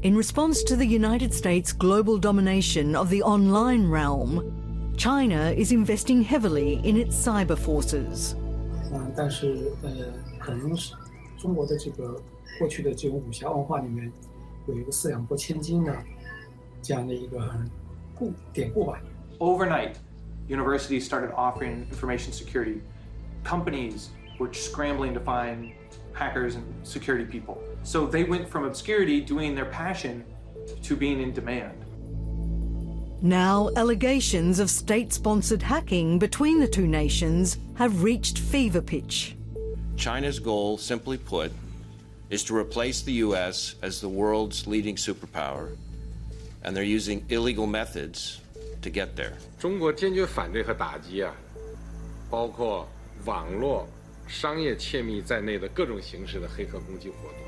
In response to the United States' global domination of the online realm, China is investing heavily in its cyber forces. 但是可能是中国的这个过去的这种武侠文化里面有一个四两拨千斤的这样的一个典故吧。 Overnight, universities started offering information security. Companies were scrambling to find hackers and security people. So they went from obscurity, doing their passion, to being in demand. Now, allegations of state-sponsored hacking between the two nations have reached fever pitch. China's goal, simply put, is to replace the U.S. as the world's leading superpower, and they're using illegal methods to get there. 中国坚决反对和打击包括网络、商业窃密在内的各种形式的黑客攻击活动。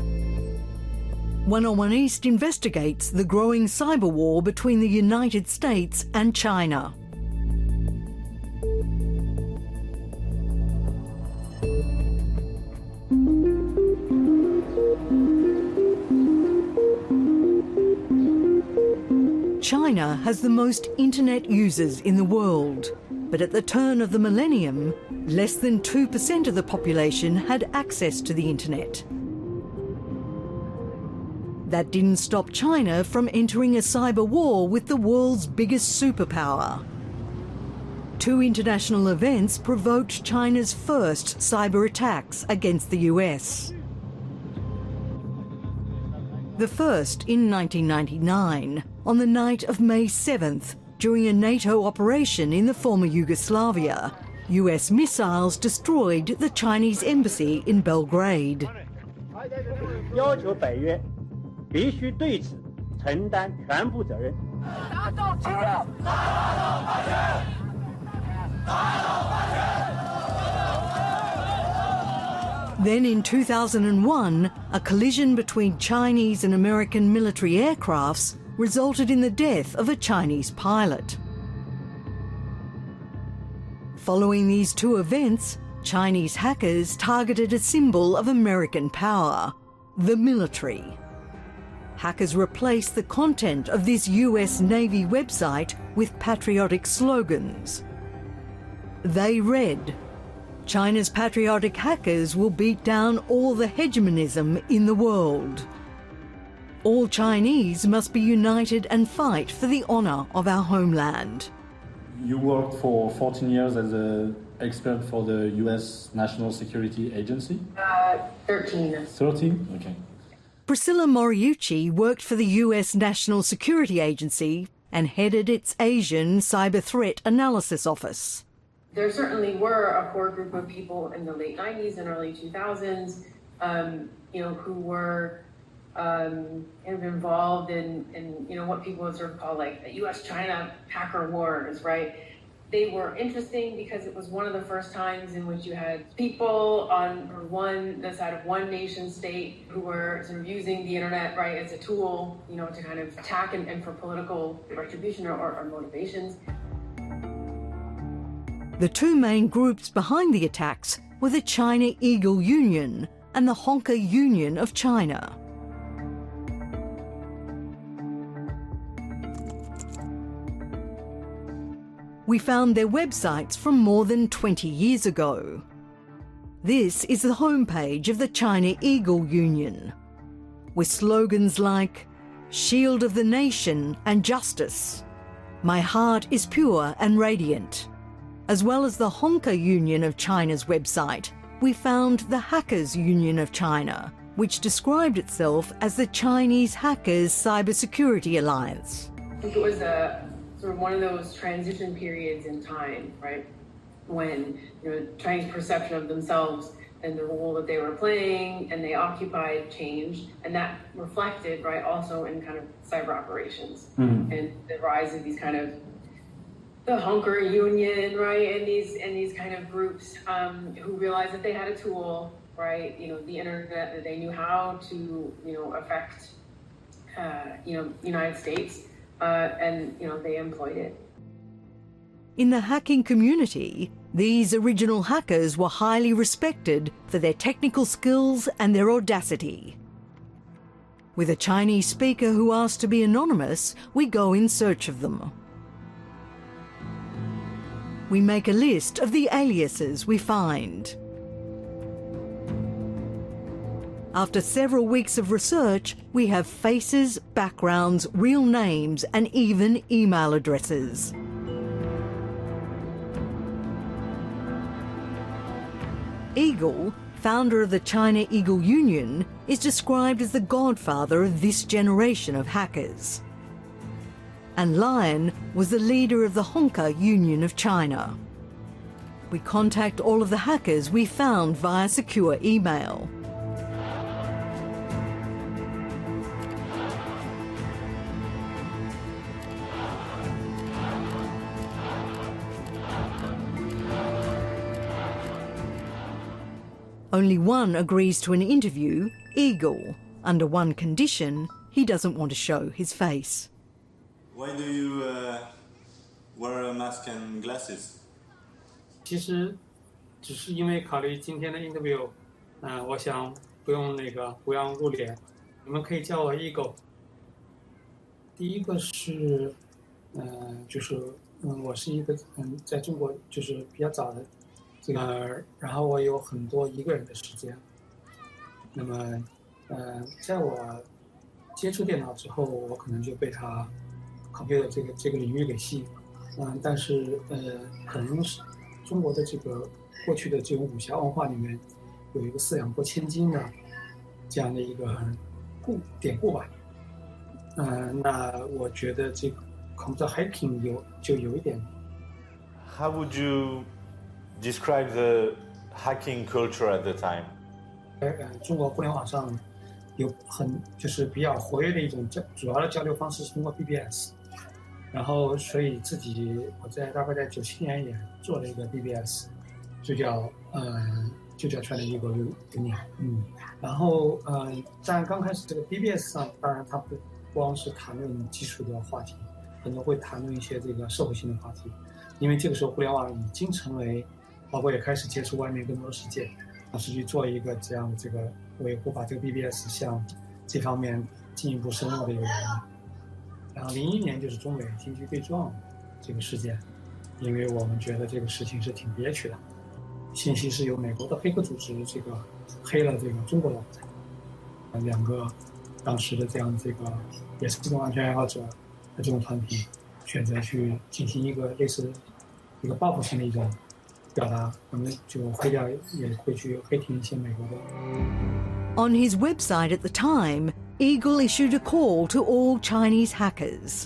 101 East investigates the growing cyber war between the United States and China. China has the most internet users in the world, but at the turn of the millennium, less than 2% of the population had access to the internet. That didn't stop China from entering a cyber war with the world's biggest superpower. Two international events provoked China's first cyber attacks against the US. The first in 1999, on the night of May 7th, during a NATO operation in the former Yugoslavia, US missiles destroyed the Chinese embassy in Belgrade. 要求北约必须对此承担全部责任。 Then in 2001, a collision between Chinese and American military aircrafts resulted in the death of a Chinese pilot. Following these two events, Chinese hackers targeted a symbol of American power, the military. Hackers replaced the content of this US Navy website with patriotic slogans. They read, "China's patriotic hackers will beat down all the hegemonism in the world. All Chinese must be united and fight for the honour of our homeland." You worked for 14 years as an expert for the US National Security Agency? 13. 13? Okay. Priscilla Moriucci worked for the US National Security Agency and headed its Asian Cyber Threat Analysis Office. There certainly were a core group of people in the late 90s and early 2000s, who were involved in what people would sort of call like the U.S.-China hacker wars, right? They were interesting because it was one of the first times in which you had people on the side of one nation state who were sort of using the internet, right, as a tool, to kind of attack and for political retribution or motivations. The two main groups behind the attacks were the China Eagle Union and the Honker Union of China. We found their websites from more than 20 years ago. This is the homepage of the China Eagle Union, with slogans like "Shield of the Nation and Justice," "My heart is pure and radiant." As well as the Honker Union of China's website, we found the Hackers Union of China, which described itself as the Chinese Hackers Cybersecurity Alliance. I think it was sort of one of those transition periods in time, right, when Chinese perception of themselves and the role that they were playing and they occupied changed, and that reflected, right, also in kind of cyber operations and the rise of these kind of the Honker Union, right, and these kind of groups who realized that they had a tool, right, the internet, that they knew how to, affect, United States, and they employed it. In the hacking community, these original hackers were highly respected for their technical skills and their audacity. With a Chinese speaker who asked to be anonymous, we go in search of them. We make a list of the aliases we find. After several weeks of research, we have faces, backgrounds, real names, and even email addresses. Eagle, founder of the China Eagle Union, is described as the godfather of this generation of hackers. And Lion was the leader of the Honka Union of China. We contact all of the hackers we found via secure email. Only one agrees to an interview, Eagle, under one condition: he doesn't want to show his face. Why do you wear a mask and glasses? 其实只是因为考虑今天的 interview， 我想不用露脸，你们可以叫我 Eagle。第一个是，我是一个在中国就是比较早的这个，然后我有很多一个人的时间。那么，在我接触电脑之后，我可能就被它 computer 这个领域给吸引了。但是可能是中国的这个过去的这种武侠文化里面有一个四两拨千斤的这样的一个典故吧。那我觉得这个 computer hacking 有一点。 How would you describe the hacking culture at the time? 中国互联网上有就是比较活跃的一种主要的交流方式是通过 BBS， 然后所以我大概在97年也做了一个 BBS， 就叫 China Eagle Union。然后在刚开始这个 BBS 上，当然它不光是谈论技术的话题，很多会谈论一些这个社会性的话题，因为这个时候互联网已经成为，包括也开始接触外面更多的世界，是去做一个这样的这个维护，把这个 BBS 向这方面进一步深入的一个原因。然后01年就是中美经济对撞这个事件，因为我们觉得这个事情是挺憋屈的，信息是由美国的黑客组织这个黑了这个中国的网站，两个当时的这样这个也是这种安全爱好者的这种团体选择去进行一个类似一个报复性的一种表达，我们就黑掉，也会去黑停一些美国的。 On his website at the time, Eagle issued a call to all Chinese hackers.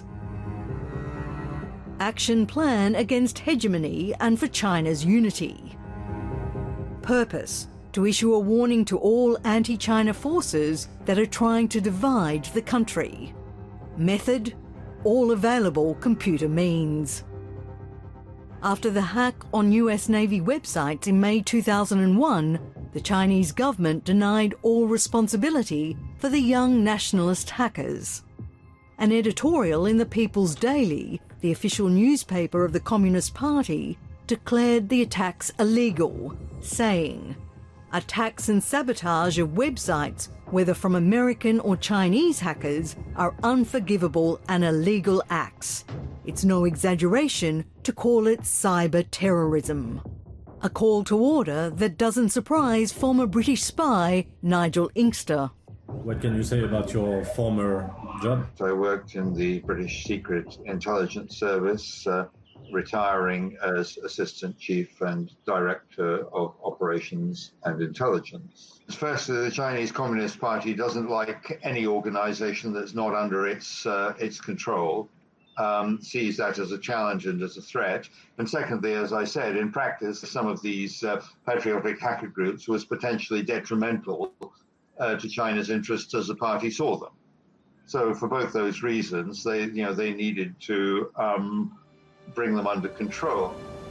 Action plan against hegemony and for China's unity. Purpose: to issue a warning to all anti-China forces that are trying to divide the country. Method: all available computer means. After the hack on US Navy websites in May 2001, the Chinese government denied all responsibility for the young nationalist hackers. An editorial in the People's Daily, the official newspaper of the Communist Party, declared the attacks illegal, saying, "Attacks and sabotage of websites, whether from American or Chinese hackers, are unforgivable and illegal acts. It's no exaggeration to call it cyber terrorism." A call to order that doesn't surprise former British spy Nigel Inkster. What can you say about your former job? I worked in the British Secret Intelligence Service, retiring as Assistant Chief and Director of Operations and Intelligence. Firstly, the Chinese Communist Party doesn't like any organization that's not under its control. Sees that as a challenge and as a threat. And secondly, as I said, in practice, some of these patriotic hacker groups was potentially detrimental to China's interests as the party saw them. So for both those reasons, they needed to bring them under control.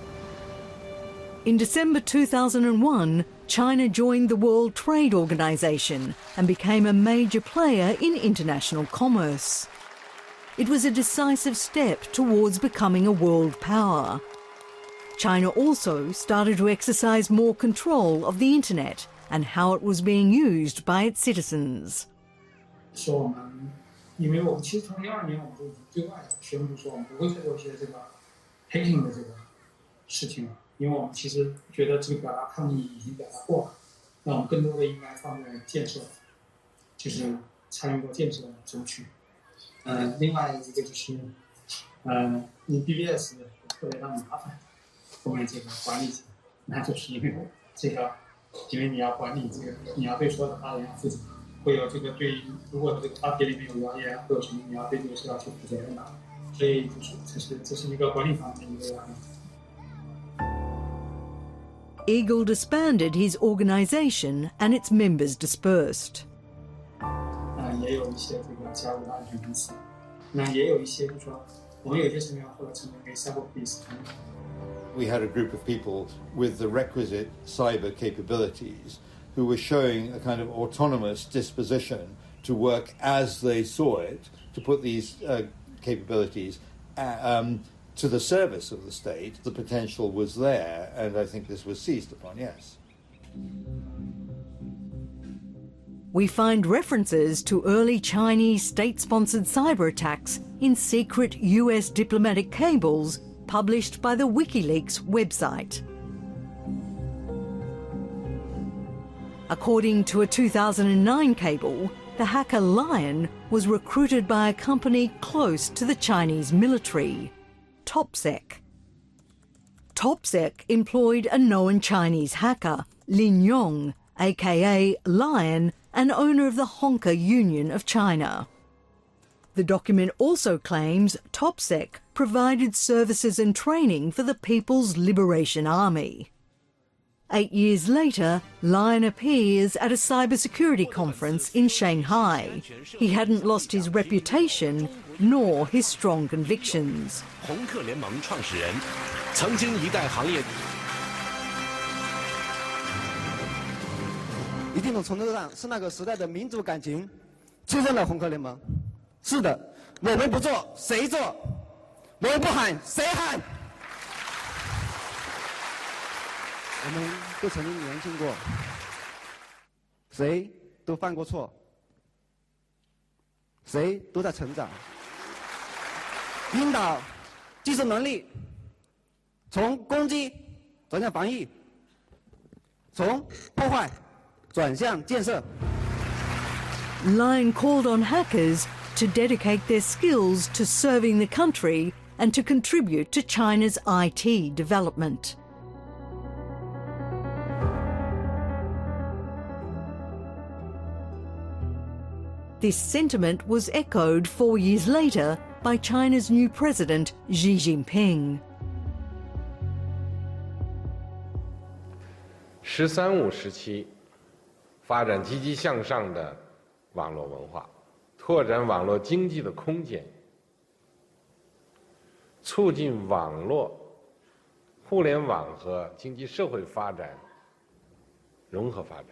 In December 2001, China joined the World Trade Organization and became a major player in international commerce. It was a decisive step towards becoming a world power. China also started to exercise more control of the internet and how it was being used by its citizens. 说我们，因为我们其实从2002年我们就已经对外宣布说我们不会再做一些这个 hacking 的这个事情了，因为我们其实觉得这个表达抗议已经表达过了，那我们更多的应该放在建设，就是参与到建设中去。另外一个就是，你 BBS 特别的麻烦，后面这个管理者，那就是因为这个，因为你要管理这个，你要对所有的发言负责，会有这个对，如果这个发帖里面有谣言或者什么，你要对这个是要去负责任的，所以这是一个管理方面一个压力。 Eagle disbanded his organization and its members dispersed. 也有一些这个加入了安全公司，那也有一些就是说，我们有些成员后来成为 Cyber Police。 We had a group of people with the requisite cyber capabilities who were showing a kind of autonomous disposition to work as they saw it, to put these capabilities to the service of the state. The potential was there, and I think this was seized upon, yes. We find references to early Chinese state-sponsored cyber attacks in secret US diplomatic cables published by the WikiLeaks website. According to a 2009 cable, the hacker Lion was recruited by a company close to the Chinese military, Topsec. Topsec employed a known Chinese hacker, Lin Yong, aka Lion, and owner of the Honker Union of China. The document also claims Topsec provided services and training for the People's Liberation Army. 8 years later, Lion appears at a cybersecurity conference in Shanghai. He hadn't lost his reputation nor his strong convictions. 红客联盟创始人，曾经一代行业。 一定的程度上是那个时代的民主感情促进了红客联盟。是的，我们不做谁做？我们不喊谁喊？我们都曾经年轻过，谁都犯过错，谁都在成长。领导技术能力从攻击转向防御，从破坏转向建设。 Lion called on hackers to dedicate their skills to serving the country and to contribute to China's IT development. This sentiment was echoed 4 years later by China's new president, Xi Jinping. “13·5”时期，发展积极向上的网络文化，拓展网络经济的空间，促进网络、互联网和经济社会发展融合发展。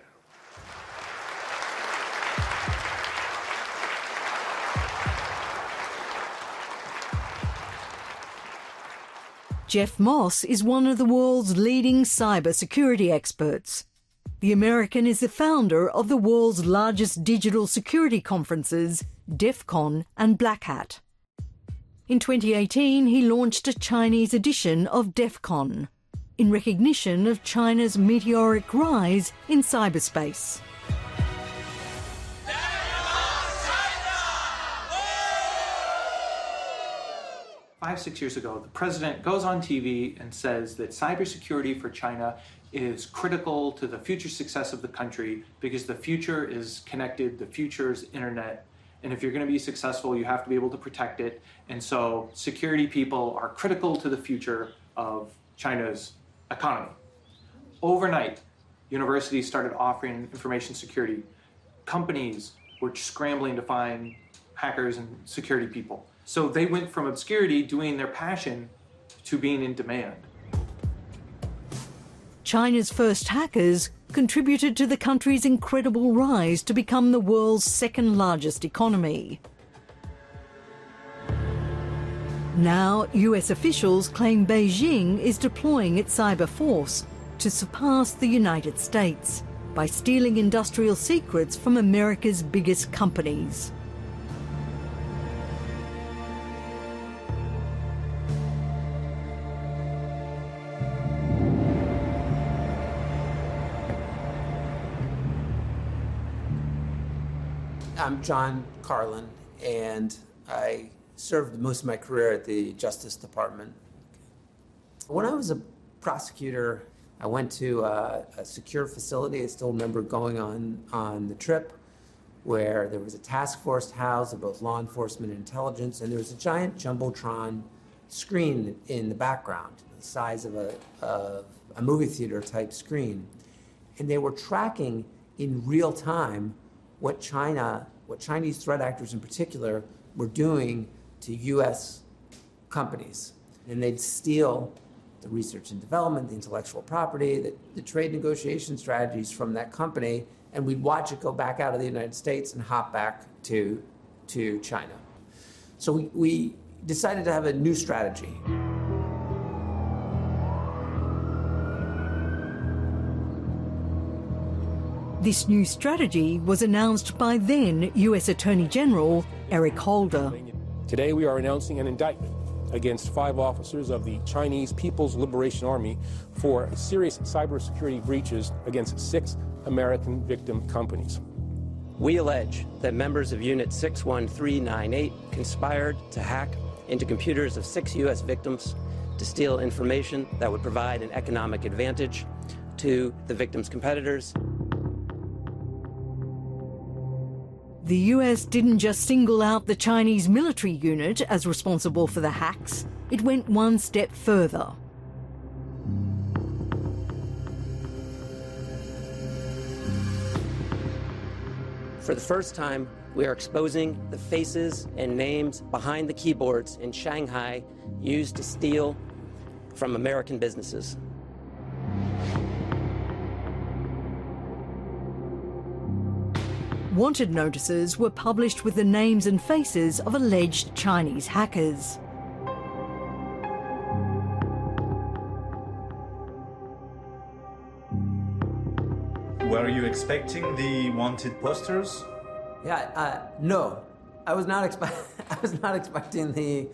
Jeff Moss is one of the world's leading cybersecurity experts. The American is the founder of the world's largest digital security conferences, DEF CON and Black Hat. In 2018, he launched a Chinese edition of DEF CON, in recognition of China's meteoric rise in cyberspace. Five, 6 years ago, the president goes on TV and says that cybersecurity for China is critical to the future success of the country because the future is connected, the future is internet, and if you're going to be successful, you have to be able to protect it. And so security people are critical to the future of China's economy. Overnight, universities started offering information security. Companies were scrambling to find hackers and security people. So they went from obscurity, doing their passion, to being in demand. China's first hackers contributed to the country's incredible rise to become the world's second largest economy. Now, US officials claim Beijing is deploying its cyber force to surpass the United States. by stealing industrial secrets from America's biggest companies. I'm John Carlin, and I served most of my career at the Justice Department. When I was a prosecutor, I went to a secure facility. I still remember going on the trip where there was a task force housed of both law enforcement and intelligence, and there was a giant Jumbotron screen in the background, the size of a movie theater type screen. And they were tracking in real time what Chinese threat actors in particular were doing to U.S. companies. And they'd steal the research and development, the intellectual property, the trade negotiation strategies from that company, and we'd watch it go back out of the United States and hop back to China. So we decided to have a new strategy. This new strategy was announced by then US Attorney General Eric Holder. Today we are announcing an indictment against 5 officers of the Chinese People's Liberation Army for serious cybersecurity breaches against 6 American victim companies. We allege that members of Unit 61398 conspired to hack into computers of 6 U.S. victims to steal information that would provide an economic advantage to the victims' competitors. The US didn't just single out the Chinese military unit as responsible for the hacks, it went one step further. For the first time, we are exposing the faces and names behind the keyboards in Shanghai used to steal from American businesses. Wanted notices were published with the names and faces of alleged Chinese hackers. Were you expecting the wanted posters? Yeah, no, I was not expecting the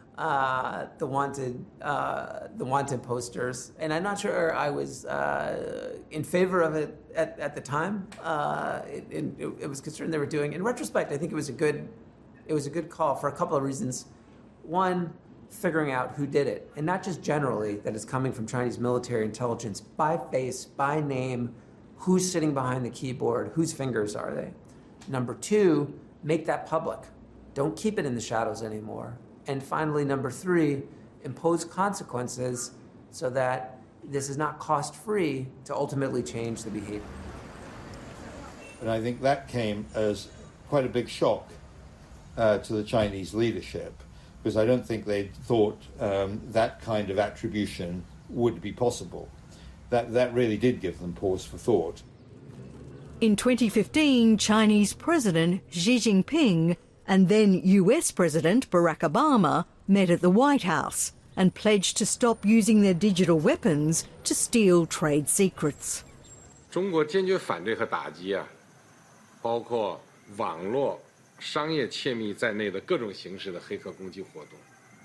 wanted posters, and I'm not sure I was in favor of it at the time. It was concerned they were doing. In retrospect, I think it was a good call for a couple of reasons. One, figuring out who did it, and not just generally that it's coming from Chinese military intelligence, by face, by name, who's sitting behind the keyboard, whose fingers are they? Number 2, make that public. Don't keep it in the shadows anymore. And finally, number 3, impose consequences so that this is not cost-free to ultimately change the behavior. And I think that came as quite a big shock to the Chinese leadership, because I don't think they thought that kind of attribution would be possible. That really did give them pause for thought. In 2015, Chinese President Xi Jinping and then US President Barack Obama met at the White House and pledged to stop using their digital weapons to steal trade secrets. 中国坚决反对和打击包括网络、商业窃密在内的各种形式的黑客攻击活动。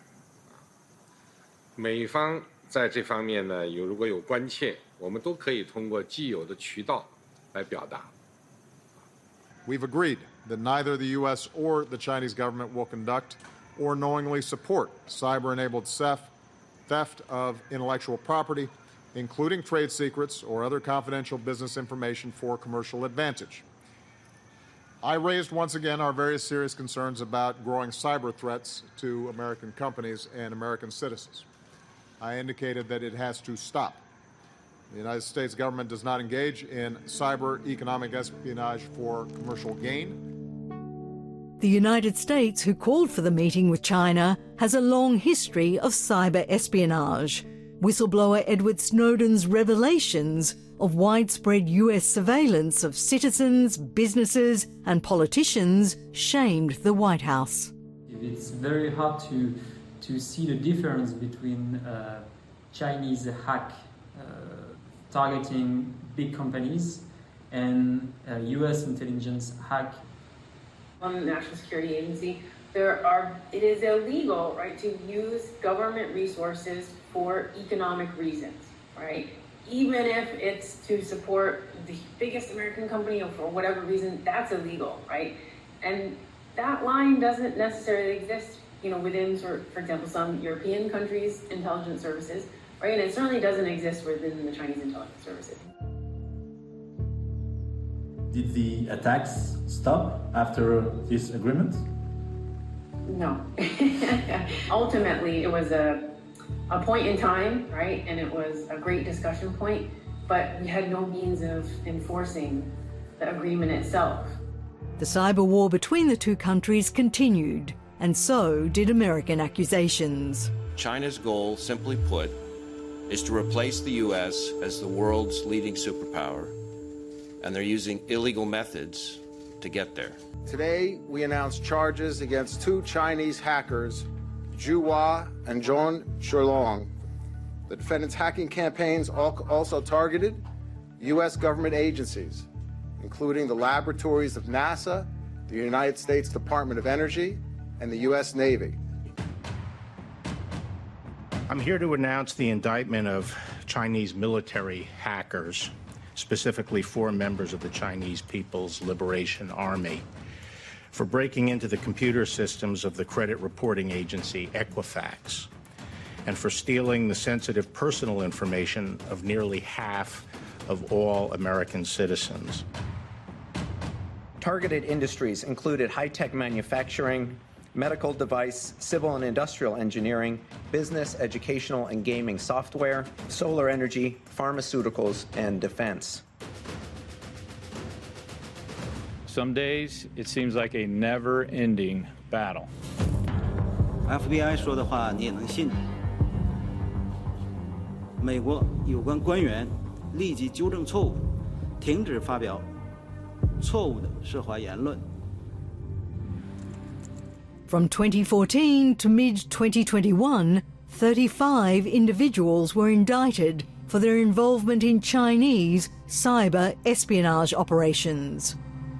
美方在这方面呢，如果有关切，我们都可以通过既有的渠道来表达。 We've agreed that neither the U.S. or the Chinese government will conduct or knowingly support cyber-enabled theft of intellectual property, including trade secrets or other confidential business information for commercial advantage. I raised once again our very serious concerns about growing cyber threats to American companies and American citizens. I indicated that it has to stop. The United States government does not engage in cyber economic espionage for commercial gain. The United States, who called for the meeting with China, has a long history of cyber espionage. Whistleblower Edward Snowden's revelations of widespread US surveillance of citizens, businesses and politicians shamed the White House. It's very hard to see the difference between Chinese hack targeting big companies and U.S. intelligence hack. On the National Security Agency, it is illegal, right, to use government resources for economic reasons, right? Even if it's to support the biggest American company or for whatever reason, that's illegal, right? And that line doesn't necessarily exist, within, for example, some European countries' intelligence services, right? And it certainly doesn't exist within the Chinese intelligence services. Did the attacks stop after this agreement? No. Ultimately, it was a point in time, right? And it was a great discussion point, but we had no means of enforcing the agreement itself. The cyber war between the two countries continued, and so did American accusations. China's goal, simply put, is to replace the U.S. as the world's leading superpower, and they're using illegal methods to get there. Today, we announced charges against 2 Chinese hackers, Zhu Hua and Zhong Shuilong. The defendants' hacking campaigns also targeted U.S. government agencies, including the laboratories of NASA, the United States Department of Energy, and the U.S. Navy. I'm here to announce the indictment of Chinese military hackers, specifically 4 members of the Chinese People's Liberation Army, for breaking into the computer systems of the credit reporting agency Equifax, and for stealing the sensitive personal information of nearly half of all American citizens. Targeted industries included high-tech manufacturing, medical device, civil and industrial engineering, business, educational, and gaming software, solar energy, pharmaceuticals, and defense. Some days, it seems like a never-ending battle. FBI 说的话你也能信。美国有关官员立即纠正错误，停止发表错误的涉华言论。 From 2014 to mid-2021, 35 individuals were indicted for their involvement in Chinese cyber espionage operations.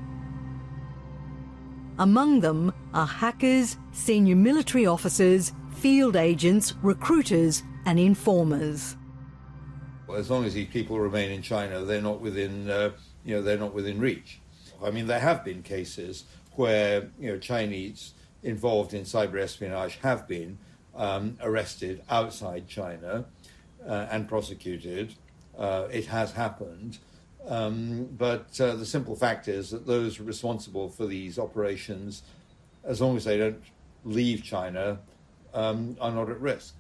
Among them are hackers, senior military officers, field agents, recruiters, and informers. As long as these people remain in China, they're not within, they're not within reach. I mean, there have been cases where, Chinese involved in cyber espionage have been arrested outside China and prosecuted. It has happened. But the simple fact is that those responsible for these operations, as long as they don't leave China, are not at risk.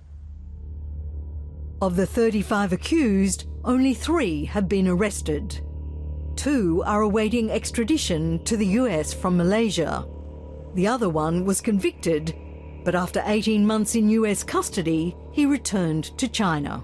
Of the 35 accused, only 3 have been arrested. 2 are awaiting extradition to the US from Malaysia. The other one was convicted, but after 18 months in US custody, he returned to China.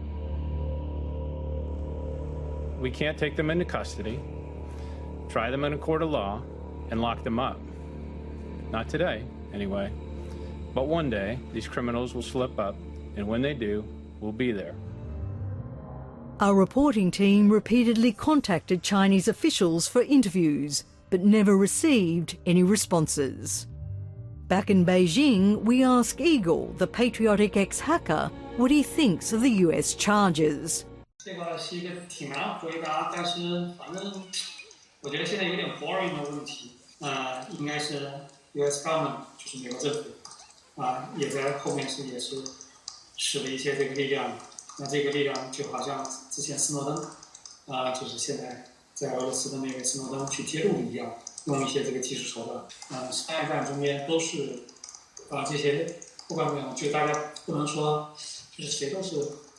We can't take them into custody, try them in a court of law, and lock them up. Not today, anyway. But one day, these criminals will slip up, and when they do, we'll be there. Our reporting team repeatedly contacted Chinese officials for interviews, but never received any responses. Back in Beijing, we asked Eagle, the patriotic ex-hacker, what he thinks of the US charges. 这个是一个挺难回答，但是反正我觉得现在有点 boring 的问题。应该是 U.S. government 就是美国政府也在后面也是使了一些这个力量。那这个力量就好像之前斯诺登就是现在在俄罗斯的那个斯诺登去揭露一样，用一些这个技术手段。商业战中间都是这些不管怎么样，就大家不能说就是谁都是。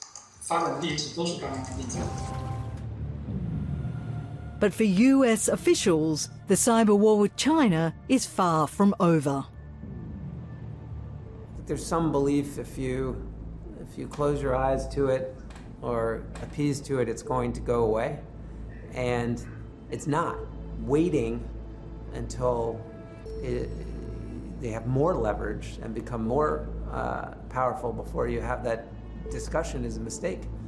But for US officials, the cyber war with China is far from over. There's some belief if you close your eyes to it or appease to it, it's going to go away. And it's not. Waiting until they have more leverage and become more powerful before you have that discussion is a mistake.